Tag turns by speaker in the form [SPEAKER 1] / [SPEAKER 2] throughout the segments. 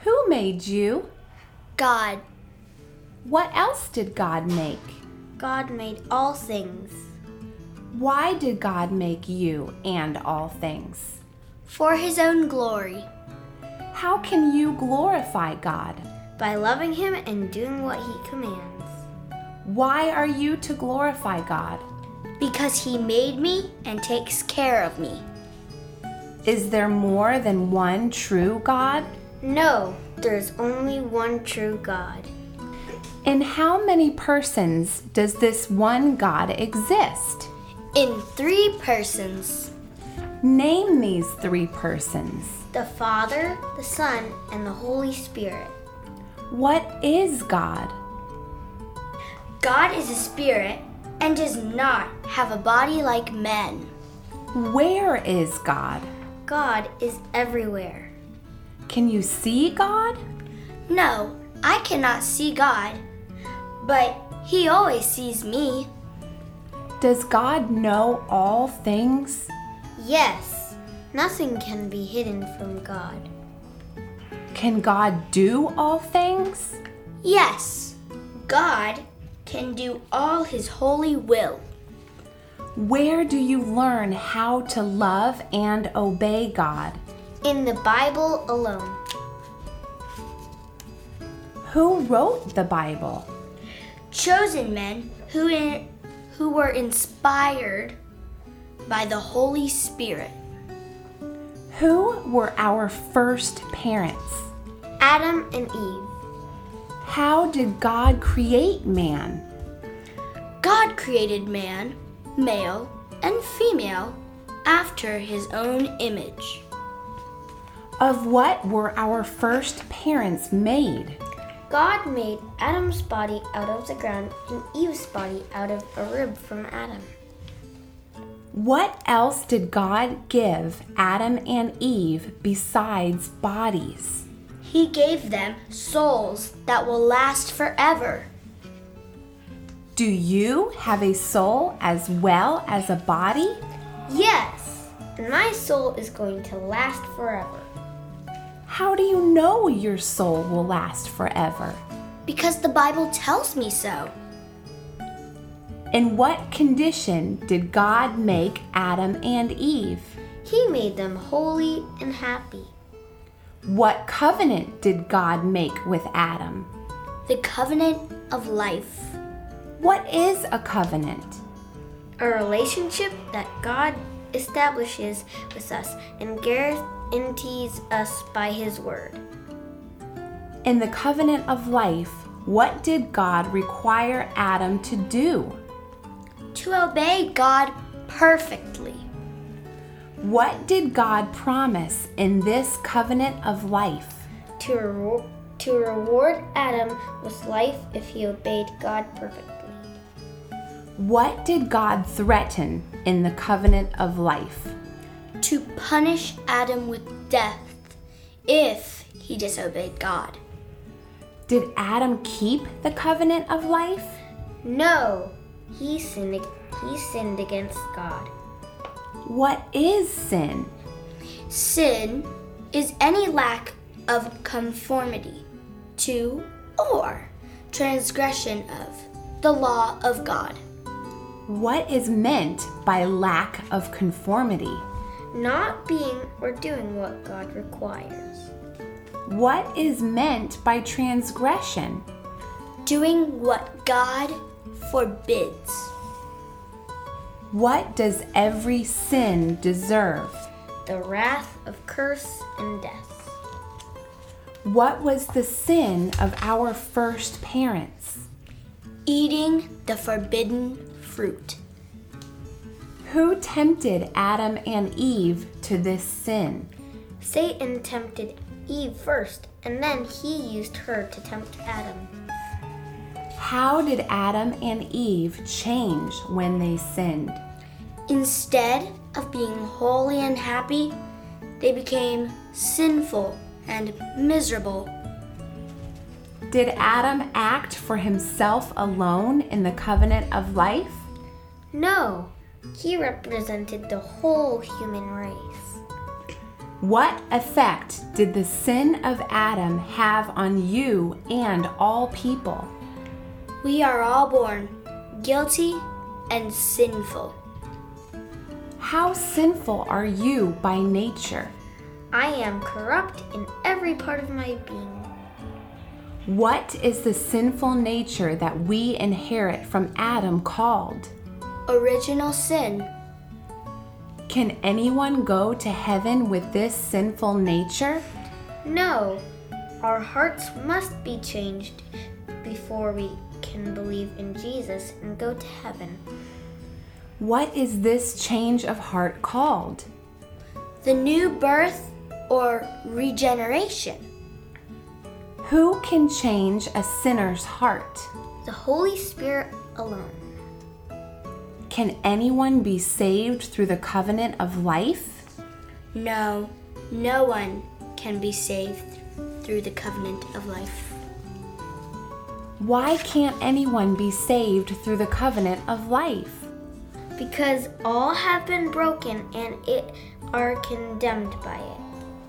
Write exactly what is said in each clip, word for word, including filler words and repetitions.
[SPEAKER 1] Who made you?
[SPEAKER 2] God.
[SPEAKER 1] What else did God make?
[SPEAKER 2] God made all things.
[SPEAKER 1] Why did God make you and all things?
[SPEAKER 2] For His own glory.
[SPEAKER 1] How can you glorify God?
[SPEAKER 2] By loving Him and doing what He commands.
[SPEAKER 1] Why are you to glorify God?
[SPEAKER 2] Because He made me and takes care of me.
[SPEAKER 1] Is there more than one true God?
[SPEAKER 2] No, there's only one true God.
[SPEAKER 1] In how many persons does this one God exist?
[SPEAKER 2] In three persons.
[SPEAKER 1] Name these three persons.
[SPEAKER 2] The Father, the Son, and the Holy Spirit.
[SPEAKER 1] What is God?
[SPEAKER 2] God is a spirit and does not have a body like men.
[SPEAKER 1] Where is God?
[SPEAKER 2] God is everywhere.
[SPEAKER 1] Can you see God?
[SPEAKER 2] No, I cannot see God, but He always sees me.
[SPEAKER 1] Does God know all things?
[SPEAKER 2] Yes, nothing can be hidden from God.
[SPEAKER 1] Can God do all things?
[SPEAKER 2] Yes, God can do all His holy will.
[SPEAKER 1] Where do you learn how to love and obey God?
[SPEAKER 2] In the Bible alone.
[SPEAKER 1] Who wrote the Bible?
[SPEAKER 2] Chosen men who, in, who were inspired by the Holy Spirit.
[SPEAKER 1] Who were our first parents?
[SPEAKER 2] Adam and Eve.
[SPEAKER 1] How did God create man?
[SPEAKER 2] God created man, male and female, after His own image.
[SPEAKER 1] Of what were our first parents made?
[SPEAKER 2] God made Adam's body out of the ground and Eve's body out of a rib from Adam.
[SPEAKER 1] What else did God give Adam and Eve besides bodies?
[SPEAKER 2] He gave them souls that will last forever.
[SPEAKER 1] Do you have a soul as well as a body?
[SPEAKER 2] Yes, and my soul is going to last forever.
[SPEAKER 1] How do you know your soul will last forever?
[SPEAKER 2] Because the Bible tells me so.
[SPEAKER 1] In what condition did God make Adam and Eve?
[SPEAKER 2] He made them holy and happy.
[SPEAKER 1] What covenant did God make with Adam?
[SPEAKER 2] The covenant of life.
[SPEAKER 1] What is a covenant?
[SPEAKER 2] A relationship that God establishes with us and guarantees us by His word.
[SPEAKER 1] In the covenant of life, what did God require Adam to do?
[SPEAKER 2] To obey God perfectly.
[SPEAKER 1] What did God promise in this covenant of life?
[SPEAKER 2] To, re- to reward Adam with life if he obeyed God perfectly.
[SPEAKER 1] What did God threaten in the covenant of life?
[SPEAKER 2] To punish Adam with death if he disobeyed God.
[SPEAKER 1] Did Adam keep the covenant of life?
[SPEAKER 2] No, he sinned, he sinned against God.
[SPEAKER 1] What is sin?
[SPEAKER 2] Sin is any lack of conformity to or transgression of the law of God.
[SPEAKER 1] What is meant by lack of conformity?
[SPEAKER 2] Not being or doing what God requires.
[SPEAKER 1] What is meant by transgression?
[SPEAKER 2] Doing what God forbids.
[SPEAKER 1] What does every sin deserve?
[SPEAKER 2] The wrath of curse and death.
[SPEAKER 1] What was the sin of our first parents?
[SPEAKER 2] Eating the forbidden fruit.
[SPEAKER 1] Who tempted Adam and Eve to this sin?
[SPEAKER 2] Satan tempted Eve first, and then he used her to tempt Adam.
[SPEAKER 1] How did Adam and Eve change when they sinned?
[SPEAKER 2] Instead of being holy and happy, they became sinful and miserable.
[SPEAKER 1] Did Adam act for himself alone in the covenant of life?
[SPEAKER 2] No, he represented the whole human race.
[SPEAKER 1] What effect did the sin of Adam have on you and all people?
[SPEAKER 2] We are all born guilty and sinful.
[SPEAKER 1] How sinful are you by nature?
[SPEAKER 2] I am corrupt in every part of my being.
[SPEAKER 1] What is the sinful nature that we inherit from Adam called?
[SPEAKER 2] Original sin.
[SPEAKER 1] Can anyone go to heaven with this sinful nature?
[SPEAKER 2] No, our hearts must be changed before we can believe in Jesus and go to heaven.
[SPEAKER 1] What is this change of heart called?
[SPEAKER 2] The new birth or regeneration.
[SPEAKER 1] Who can change a sinner's heart?
[SPEAKER 2] The Holy Spirit alone.
[SPEAKER 1] Can anyone be saved through the covenant of life?
[SPEAKER 2] No, no one can be saved through the covenant of life.
[SPEAKER 1] Why can't anyone be saved through the covenant of life?
[SPEAKER 2] Because all have been broken and it are condemned by it.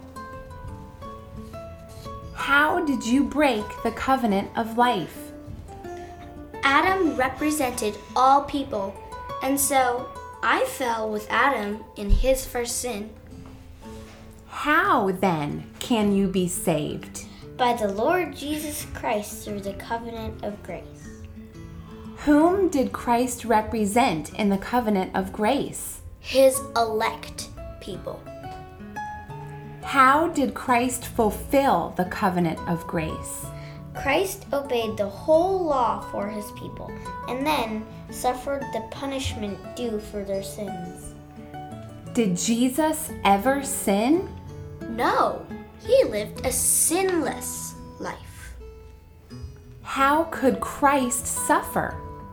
[SPEAKER 1] How did you break the covenant of life?
[SPEAKER 2] Adam represented all people, and so I fell with Adam in his first sin.
[SPEAKER 1] How, then, can you be saved?
[SPEAKER 2] By the Lord Jesus Christ through the covenant of grace.
[SPEAKER 1] Whom did Christ represent in the covenant of grace?
[SPEAKER 2] His elect people.
[SPEAKER 1] How did Christ fulfill the covenant of grace?
[SPEAKER 2] Christ obeyed the whole law for his people and then suffered the punishment due for their sins.
[SPEAKER 1] Did Jesus ever sin?
[SPEAKER 2] No, he lived a sinless life.
[SPEAKER 1] How could Christ suffer?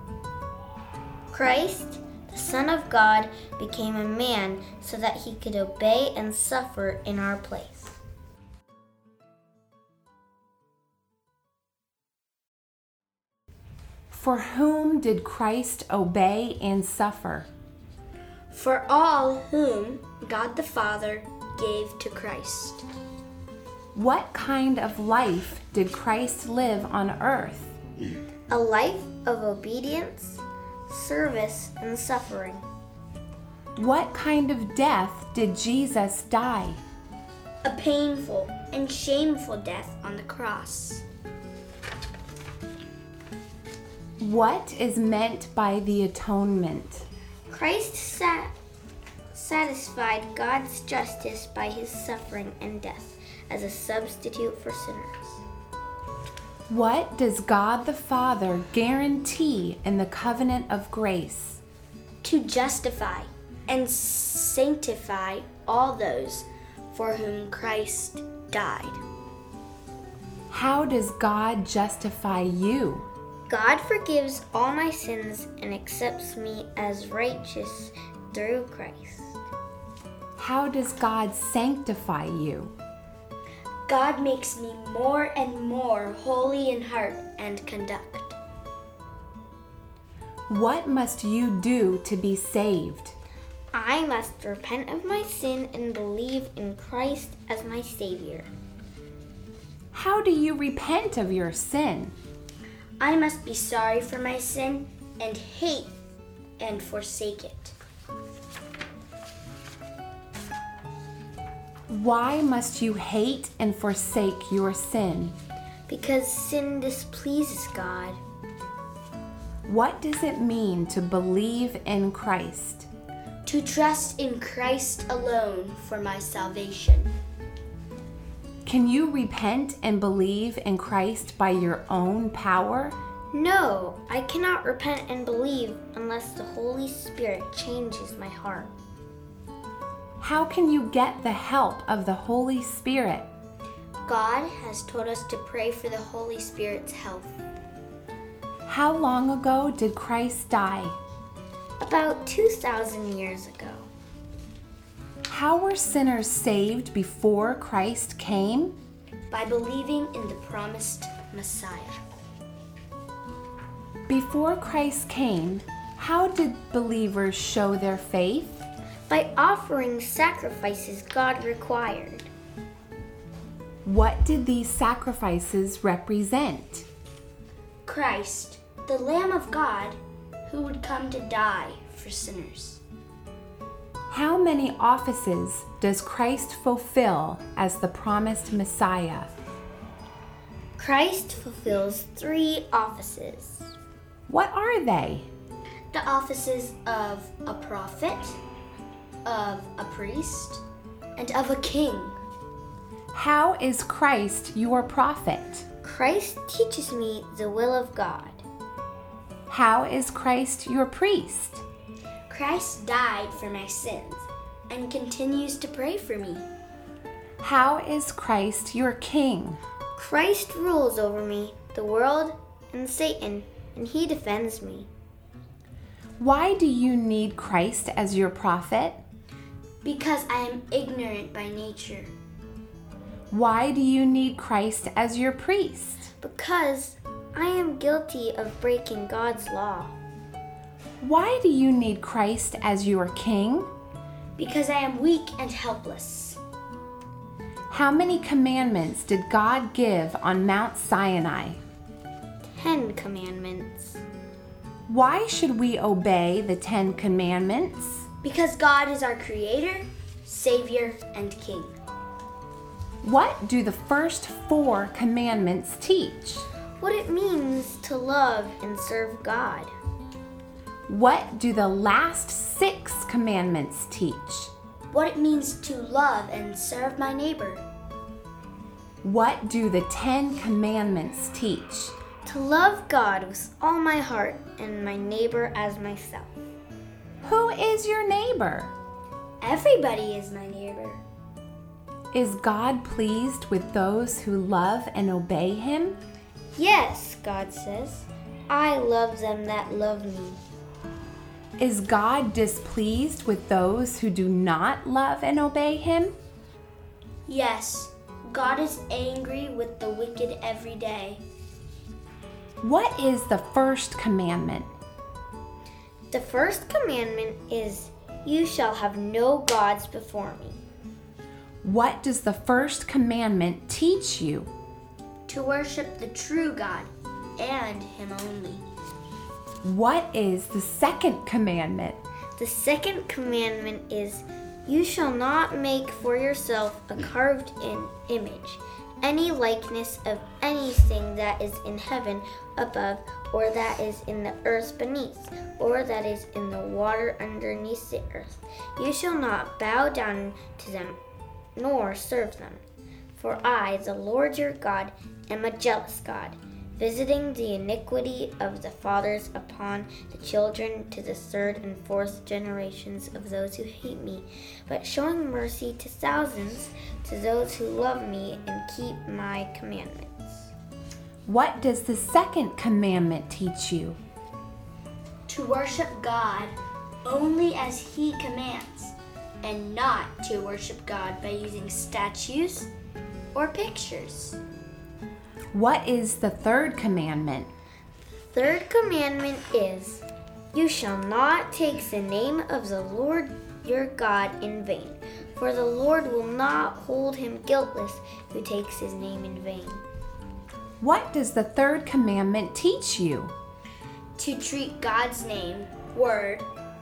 [SPEAKER 2] Christ, the Son of God, became a man so that he could obey and suffer in our place.
[SPEAKER 1] For whom did Christ obey and suffer?
[SPEAKER 2] For all whom God the Father gave to Christ.
[SPEAKER 1] What kind of life did Christ live on earth?
[SPEAKER 2] A life of obedience, service, and suffering.
[SPEAKER 1] What kind of death did Jesus die?
[SPEAKER 2] A painful and shameful death on the cross.
[SPEAKER 1] What is meant by the atonement?
[SPEAKER 2] Christ sat, satisfied God's justice by his suffering and death as a substitute for sinners.
[SPEAKER 1] What does God the Father guarantee in the covenant of grace?
[SPEAKER 2] To justify and sanctify all those for whom Christ died.
[SPEAKER 1] How does God justify you?
[SPEAKER 2] God forgives all my sins and accepts me as righteous through Christ.
[SPEAKER 1] How does God sanctify you?
[SPEAKER 2] God makes me more and more holy in heart and conduct.
[SPEAKER 1] What must you do to be saved?
[SPEAKER 2] I must repent of my sin and believe in Christ as my Savior.
[SPEAKER 1] How do you repent of your sin?
[SPEAKER 2] I must be sorry for my sin and hate and forsake it.
[SPEAKER 1] Why must you hate and forsake your sin?
[SPEAKER 2] Because sin displeases God.
[SPEAKER 1] What does it mean to believe in Christ?
[SPEAKER 2] To trust in Christ alone for my salvation.
[SPEAKER 1] Can you repent and believe in Christ by your own power?
[SPEAKER 2] No, I cannot repent and believe unless the Holy Spirit changes my heart.
[SPEAKER 1] How can you get the help of the Holy Spirit?
[SPEAKER 2] God has told us to pray for the Holy Spirit's help.
[SPEAKER 1] How long ago did Christ die?
[SPEAKER 2] About two thousand years ago.
[SPEAKER 1] How were sinners saved before Christ came?
[SPEAKER 2] By believing in the promised Messiah.
[SPEAKER 1] Before Christ came, how did believers show their faith?
[SPEAKER 2] By offering sacrifices God required.
[SPEAKER 1] What did these sacrifices represent?
[SPEAKER 3] Christ, the Lamb of God, who would come to die for sinners.
[SPEAKER 1] How many offices does Christ fulfill as the promised Messiah?
[SPEAKER 2] Christ fulfills three offices.
[SPEAKER 1] What are they?
[SPEAKER 3] The offices of a prophet, of a priest, and of a king.
[SPEAKER 1] How is Christ your prophet?
[SPEAKER 2] Christ teaches me the will of God.
[SPEAKER 1] How is Christ your priest?
[SPEAKER 3] Christ died for my sins and continues to pray for me.
[SPEAKER 1] How is Christ your king?
[SPEAKER 2] Christ rules over me, the world, and Satan, and he defends me.
[SPEAKER 1] Why do you need Christ as your prophet?
[SPEAKER 3] Because I am ignorant by nature.
[SPEAKER 1] Why do you need Christ as your priest?
[SPEAKER 2] Because I am guilty of breaking God's law.
[SPEAKER 1] Why do you need Christ as your king?
[SPEAKER 3] Because I am weak and helpless.
[SPEAKER 1] How many commandments did God give on Mount Sinai?
[SPEAKER 2] Ten Commandments.
[SPEAKER 1] Why should we obey the Ten Commandments?
[SPEAKER 3] Because God is our Creator, Savior, and King.
[SPEAKER 1] What do the first four commandments teach?
[SPEAKER 2] What it means to love and serve God.
[SPEAKER 1] What do the last six commandments teach?
[SPEAKER 3] What it means to love and serve my neighbor.
[SPEAKER 1] What do the Ten Commandments teach?
[SPEAKER 2] To love God with all my heart and my neighbor as myself.
[SPEAKER 1] Who is your neighbor?
[SPEAKER 3] Everybody is my neighbor.
[SPEAKER 1] Is God pleased with those who love and obey Him?
[SPEAKER 2] Yes, God says, I love them that love me.
[SPEAKER 1] Is God displeased with those who do not love and obey Him?
[SPEAKER 3] Yes, God is angry with the wicked every day.
[SPEAKER 1] What is the first commandment?
[SPEAKER 2] The first commandment is, you shall have no gods before me.
[SPEAKER 1] What does the first commandment teach you?
[SPEAKER 3] To worship the true God and Him only.
[SPEAKER 1] What is the second commandment?
[SPEAKER 2] The second commandment is, you shall not make for yourself a carved in image, any likeness of anything that is in heaven above, or that is in the earth beneath, or that is in the water underneath the earth. You shall not bow down to them, nor serve them. For I, the Lord your God, am a jealous God, visiting the iniquity of the fathers upon the children to the third and fourth generations of those who hate me, but showing mercy to thousands to those who love me and keep my commandments.
[SPEAKER 1] What does the second commandment teach you?
[SPEAKER 3] To worship God only as He commands, and not to worship God by using statues or pictures.
[SPEAKER 1] What is the third commandment?
[SPEAKER 2] Third commandment is, you shall not take the name of the Lord your God in vain, for the Lord will not hold him guiltless who takes his name in vain.
[SPEAKER 1] What does the third commandment teach you?
[SPEAKER 3] To treat God's name, word,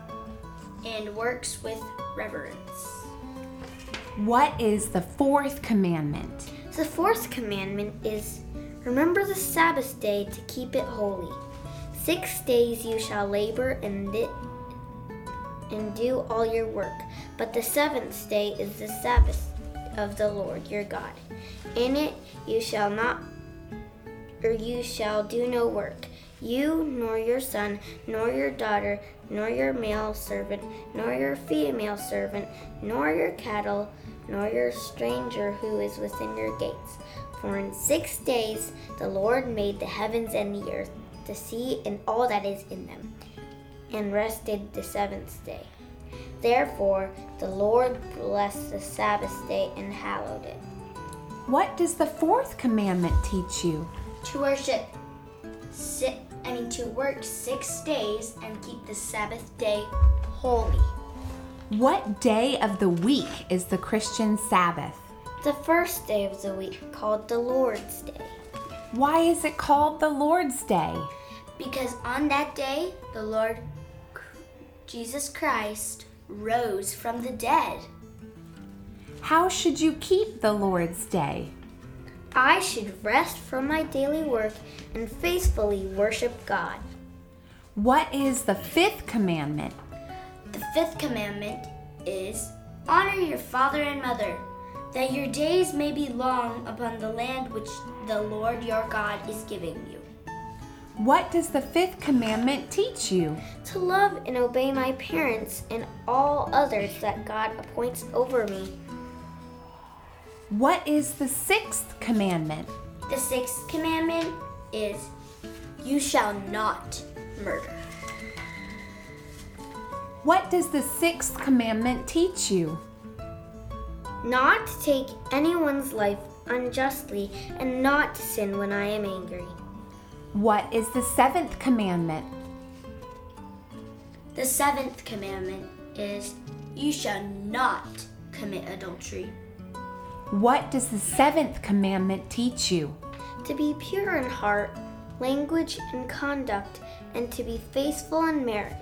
[SPEAKER 3] and works with reverence.
[SPEAKER 1] What is the fourth commandment?
[SPEAKER 2] The fourth commandment is, remember the Sabbath day to keep it holy. Six days you shall labor and, di- and do all your work, but the seventh day is the Sabbath of the Lord your God. In it you shall not, or you shall do no work, you, nor your son, nor your daughter, nor your male servant, nor your female servant, nor your cattle, nor your stranger who is within your gates. For in six days the Lord made the heavens and the earth, the sea and all that is in them, and rested the seventh day. Therefore the Lord blessed the Sabbath day and hallowed it.
[SPEAKER 1] What does the fourth commandment teach you?
[SPEAKER 3] To worship, si- I mean to work six days and keep the Sabbath day holy.
[SPEAKER 1] What day of the week is the Christian Sabbath?
[SPEAKER 2] The first day of the week, called the Lord's Day.
[SPEAKER 1] Why is it called the Lord's Day?
[SPEAKER 3] Because on that day, the Lord Jesus Christ rose from the dead.
[SPEAKER 1] How should you keep the Lord's Day?
[SPEAKER 2] I should rest from my daily work and faithfully worship God.
[SPEAKER 1] What is the fifth commandment?
[SPEAKER 3] The fifth commandment is, honor your father and mother, that your days may be long upon the land which the Lord your God is giving you.
[SPEAKER 1] What does the fifth commandment teach you?
[SPEAKER 2] To love and obey my parents and all others that God appoints over me.
[SPEAKER 1] What is the sixth commandment?
[SPEAKER 3] The sixth commandment is, you shall not murder.
[SPEAKER 1] What does the sixth commandment teach you?
[SPEAKER 2] Not to take anyone's life unjustly and not to sin when I am angry.
[SPEAKER 1] What is the seventh commandment?
[SPEAKER 3] The seventh commandment is, you shall not commit adultery.
[SPEAKER 1] What does the seventh commandment teach you?
[SPEAKER 2] To be pure in heart, language, and conduct, and to be faithful in marriage.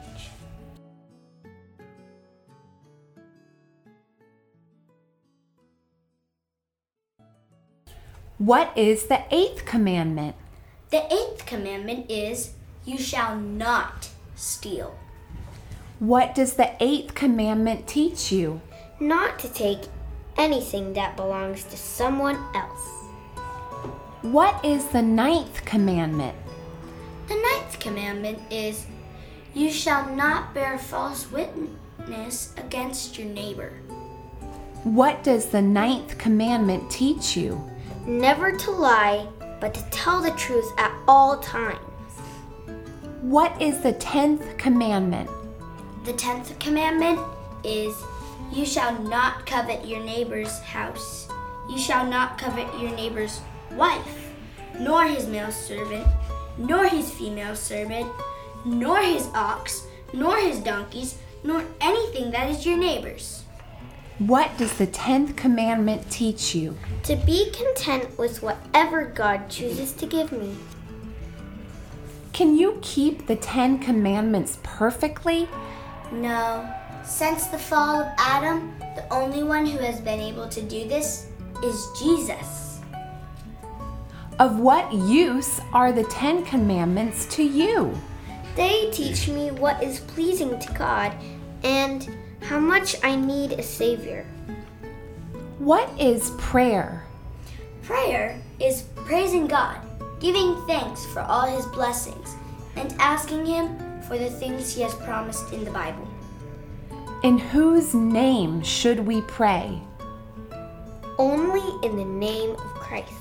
[SPEAKER 1] What is the eighth commandment?
[SPEAKER 3] The eighth commandment is, you shall not steal.
[SPEAKER 1] What does the eighth commandment teach you?
[SPEAKER 2] Not to take anything that belongs to someone else.
[SPEAKER 1] What is the ninth commandment?
[SPEAKER 3] The ninth commandment is, you shall not bear false witness against your neighbor.
[SPEAKER 1] What does the ninth commandment teach you?
[SPEAKER 2] Never to lie, but to tell the truth at all times.
[SPEAKER 1] What is the tenth commandment?
[SPEAKER 3] The tenth commandment is, you shall not covet your neighbor's house. You shall not covet your neighbor's wife, nor his male servant, nor his female servant, nor his ox, nor his donkeys, nor anything that is your neighbor's.
[SPEAKER 1] What does the tenth commandment teach you?
[SPEAKER 2] To be content with whatever God chooses to give me.
[SPEAKER 1] Can you keep the Ten Commandments perfectly?
[SPEAKER 3] No. Since the fall of Adam, the only one who has been able to do this is Jesus.
[SPEAKER 1] Of what use are the Ten Commandments to you?
[SPEAKER 2] They teach me what is pleasing to God and how much I need a Savior.
[SPEAKER 1] What is prayer?
[SPEAKER 3] Prayer is praising God, giving thanks for all his blessings, and asking him for the things he has promised in the Bible.
[SPEAKER 1] In whose name should we pray?
[SPEAKER 2] Only in the name of Christ.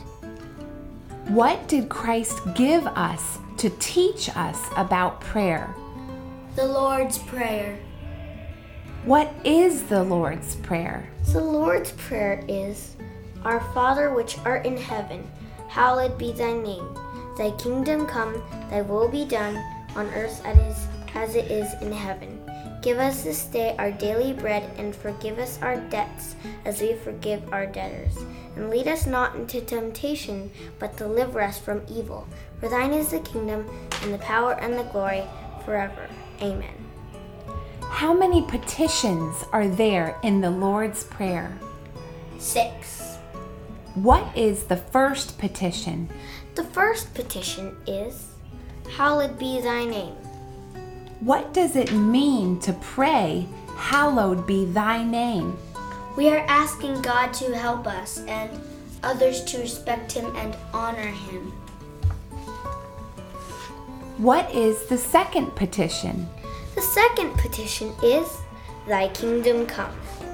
[SPEAKER 1] What did Christ give us to teach us about prayer?
[SPEAKER 3] The Lord's Prayer.
[SPEAKER 1] What is the Lord's Prayer?
[SPEAKER 2] The Lord's Prayer is, Our Father which art in heaven, hallowed be thy name. Thy kingdom come, thy will be done, on earth as it is in heaven. Give us this day our daily bread, and forgive us our debts, as we forgive our debtors. And lead us not into temptation, but deliver us from evil. For thine is the kingdom, and the power, and the glory, forever. Amen.
[SPEAKER 1] How many petitions are there in the Lord's Prayer?
[SPEAKER 3] Six.
[SPEAKER 1] What is the first petition?
[SPEAKER 2] The first petition is, Hallowed be thy name.
[SPEAKER 1] What does it mean to pray, hallowed be thy name?
[SPEAKER 3] We are asking God to help us and others to respect him and honor him.
[SPEAKER 1] What is the second petition?
[SPEAKER 2] The second petition is, Thy kingdom come.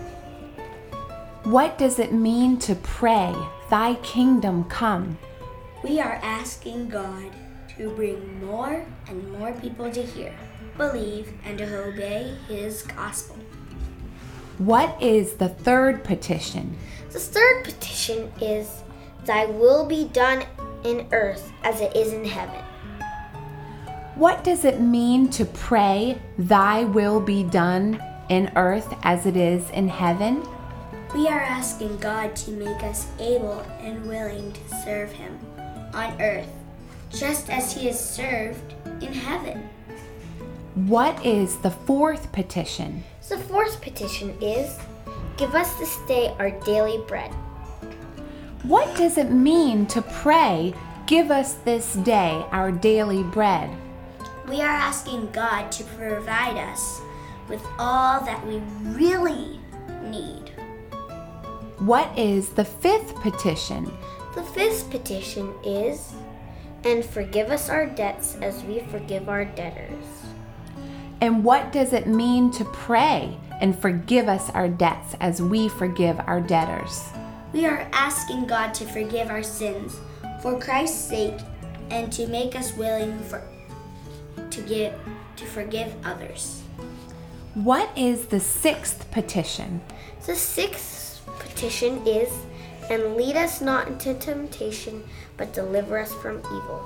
[SPEAKER 1] What does it mean to pray, thy kingdom come?
[SPEAKER 3] We are asking God to bring more and more people to hear, believe, and to obey his gospel.
[SPEAKER 1] What is the third petition?
[SPEAKER 2] The third petition is, Thy will be done in earth as it is in heaven.
[SPEAKER 1] What does it mean to pray, thy will be done in earth as it is in heaven?
[SPEAKER 3] We are asking God to make us able and willing to serve Him on earth, just as He is served in heaven.
[SPEAKER 1] What is the fourth petition?
[SPEAKER 2] The fourth petition is, give us this day our daily bread.
[SPEAKER 1] What does it mean to pray, give us this day our daily bread?
[SPEAKER 3] We are asking God to provide us with all that we really need.
[SPEAKER 1] What is the fifth petition?
[SPEAKER 2] The fifth petition is, and forgive us our debts as we forgive our debtors.
[SPEAKER 1] And what does it mean to pray and forgive us our debts as we forgive our debtors?
[SPEAKER 3] We are asking God to forgive our sins for Christ's sake and to make us willing for, to give to forgive others.
[SPEAKER 1] What is the sixth petition?
[SPEAKER 2] The sixth petition is, and lead us not into temptation, but deliver us from evil.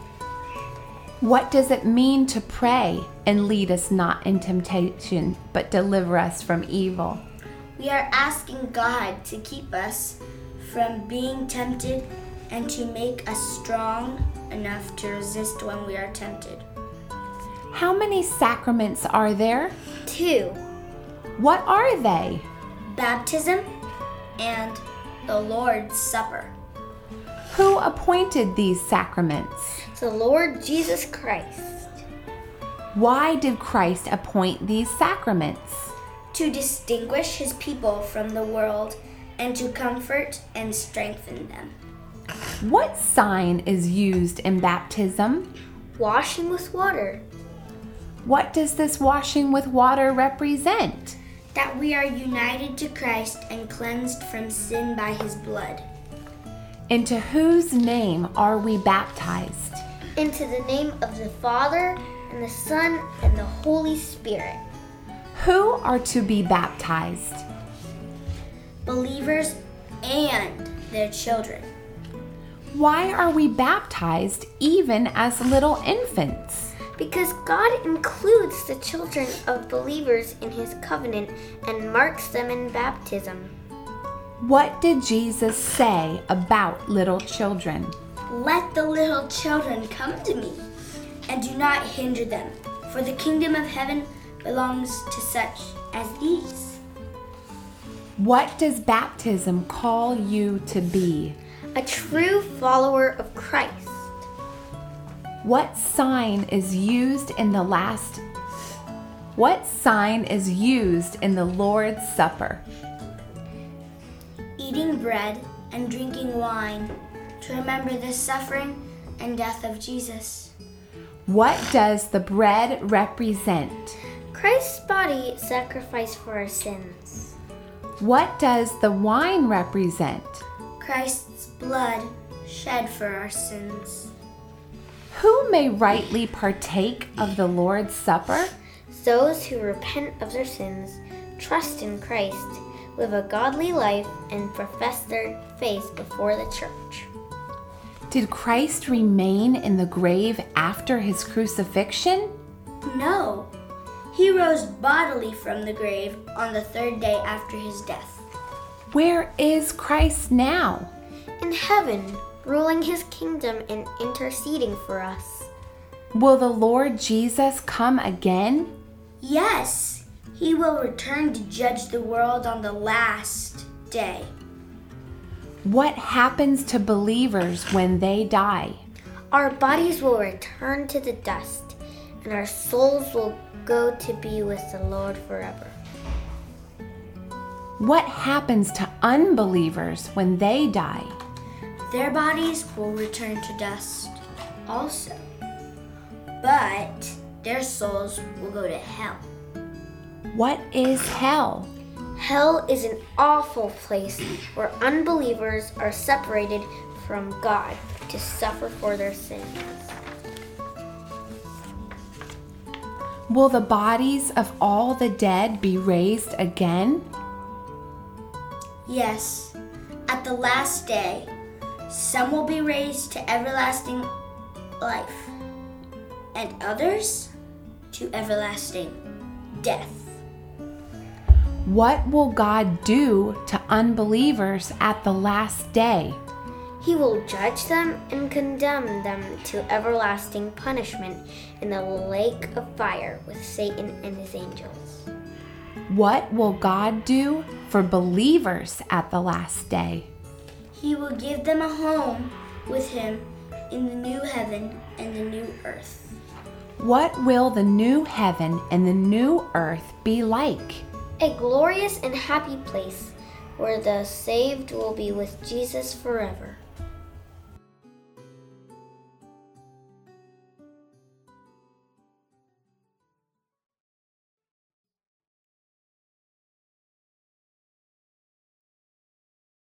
[SPEAKER 1] What does it mean to pray and lead us not in temptation, but deliver us from evil?
[SPEAKER 3] We are asking God to keep us from being tempted and to make us strong enough to resist when we are tempted.
[SPEAKER 1] How many sacraments are there?
[SPEAKER 2] Two,
[SPEAKER 1] What are they?
[SPEAKER 3] Baptism and the Lord's Supper.
[SPEAKER 1] Who appointed these sacraments?
[SPEAKER 2] the Lord Jesus Christ.
[SPEAKER 1] Why did Christ appoint these sacraments?
[SPEAKER 3] To distinguish His people from the world and to comfort and strengthen them.
[SPEAKER 1] What sign is used in baptism?
[SPEAKER 2] Washing with water.
[SPEAKER 1] What does this washing with water represent?
[SPEAKER 3] That we are united to Christ and cleansed from sin by His blood.
[SPEAKER 1] Into whose name are we baptized?
[SPEAKER 2] Into the name of the Father, and the Son, and the Holy Spirit.
[SPEAKER 1] Who are to be baptized?
[SPEAKER 3] Believers and their children.
[SPEAKER 1] Why are we baptized even as little infants?
[SPEAKER 2] Because God includes the children of believers in His covenant and marks them in baptism.
[SPEAKER 1] What did Jesus say about little children?
[SPEAKER 3] Let the little children come to me, and do not hinder them, for the kingdom of heaven belongs to such as these.
[SPEAKER 1] What does baptism call you to be?
[SPEAKER 2] A true follower of Christ.
[SPEAKER 1] What sign is used in the last What sign is used in the Lord's Supper?
[SPEAKER 3] Eating bread and drinking wine to remember the suffering and death of Jesus.
[SPEAKER 1] What does the bread represent?
[SPEAKER 2] Christ's body sacrificed for our sins.
[SPEAKER 1] What does the wine represent?
[SPEAKER 3] Christ's blood shed for our sins.
[SPEAKER 1] Who may rightly partake of the Lord's Supper?
[SPEAKER 2] Those who repent of their sins, trust in Christ, live a godly life, and profess their faith before the church.
[SPEAKER 1] Did Christ remain in the grave after his crucifixion?
[SPEAKER 3] No, He rose bodily from the grave on the third day after His death.
[SPEAKER 1] Where is Christ now?
[SPEAKER 2] In heaven, ruling His kingdom and interceding for us.
[SPEAKER 1] Will the Lord Jesus come again?
[SPEAKER 3] Yes, He will return to judge the world on the last day.
[SPEAKER 1] What happens to believers when they die?
[SPEAKER 2] Our bodies will return to the dust, and our souls will go to be with the Lord forever.
[SPEAKER 1] What happens to unbelievers when they die?
[SPEAKER 3] Their bodies will return to dust also, but their souls will go to hell.
[SPEAKER 1] What is hell?
[SPEAKER 2] Hell is an awful place where unbelievers are separated from God to suffer for their sins.
[SPEAKER 1] Will the bodies of all the dead be raised again?
[SPEAKER 3] Yes, at the last day, some will be raised to everlasting life, and others to everlasting death.
[SPEAKER 1] What will God do to unbelievers at the last day?
[SPEAKER 2] He will judge them and condemn them to everlasting punishment in the lake of fire with Satan and his angels.
[SPEAKER 1] What will God do for believers at the last day?
[SPEAKER 3] He will give them a home with him in the new heaven and the new earth.
[SPEAKER 1] What will the new heaven and the new earth be like?
[SPEAKER 2] A glorious and happy place where the saved will be with Jesus forever.